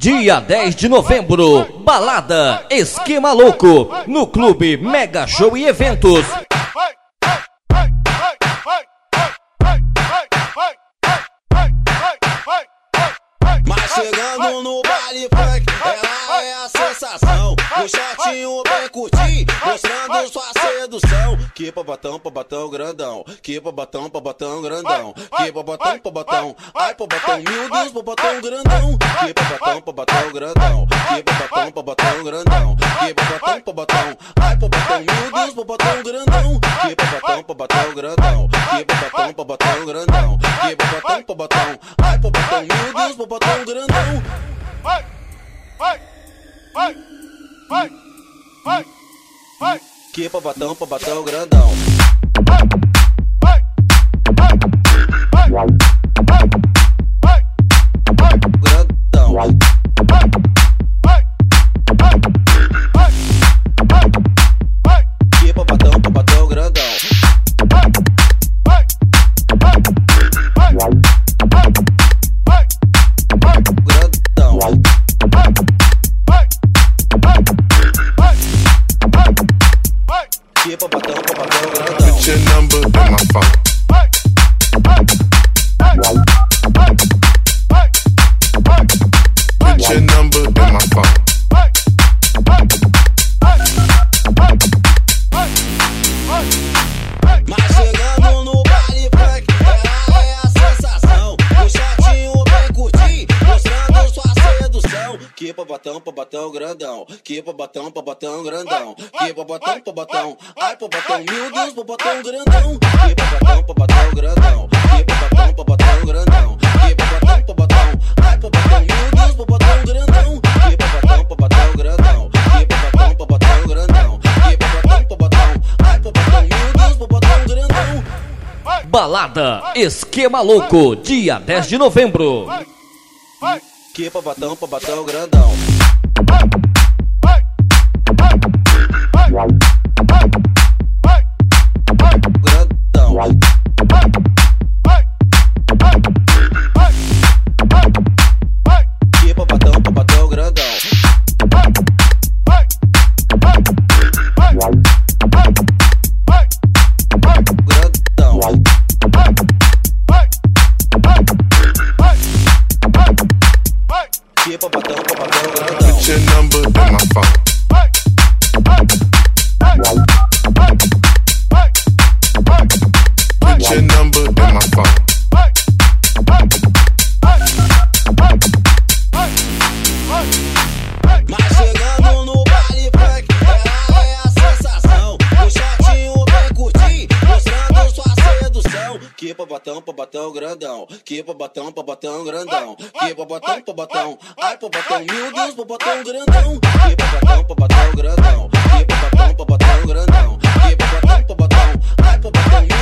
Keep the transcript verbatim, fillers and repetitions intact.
Dia dez de novembro, balada Esquema Louco, no Clube Mega Show e Eventos. Mas chegando no baile funk, ela é a sensação. O shortinho bem curtinho, mostrando sua sedução. Que babatão, babatão grandão. Que babatão, babatão grandão. Que babatão, babatão. Ai, babatão, meu Deus, babatão grandão. Que babatão, babatão grandão. Que babatão, babatão grandão. Que babatão, babatão. Ai, babatão, meu Deus, babatão grandão. Que babatão, babatão grandão. Que babatão, babatão grandão. Que babatão, babatão. Ai, babatão, meu Deus, babatão grandão. Vai, vai, vai, vai, vai, vai. Que babatão, babatão grandão. Vai, vai, vai, vai, vai, vai, vai, grandão. Vai, vai, vai, vai, vai, vai. Que babatão, babatão grandão. Vai, vai, vai, vai, vai, vai, vai, grandão. Vai, vai, vai, vai, vai, vai. Que babatão, babatão grandão. Put your number in my phone. Vai, vai, vai, vai, vai, vai. Put your number in my phone. Vai, vai, vai, vai, vai, vai, vai. Mas chegando no baile funk, ela é a sensação. O shortinho bem curtinho, mostrando sua sedução. Que babatão, babatão grandão. Que babatão, babatão grandão. Que babatão, babatão. Ai, babatão, meu Deus, babatão grandão. Que babatão, babatão grandão. Que babatão, babatão grandão. Que babatão, babatão. Ai, babatão, meu Deus, babatão grandão. Que babatão, babatão grandão. Que babatão, babatão grandão. Que babatão, babatão. Ai, babatão, meu Deus, babatão grandão. Balada Esquema Louco, dia dez de novembro. Que babatão, babatão grandão. Grandão. Que babatão, babatão grandão. Grandão. Que babatão, babatão grandão. Put your number in my phone. Put your number in my phone. Mas chegando no baile funk, ela é a sensação. O shortinho bem curtinho, mostrando sua sedução. Que babatão, babatão grandão. Que babatão, babatão grandão. Que babatão, babatão. Ai, babatão, meu Deus, babatão grandão. Que babatão, babatão grandão. Que babatão, babatão grandão. Que babatão, babatão. Ai, babatão,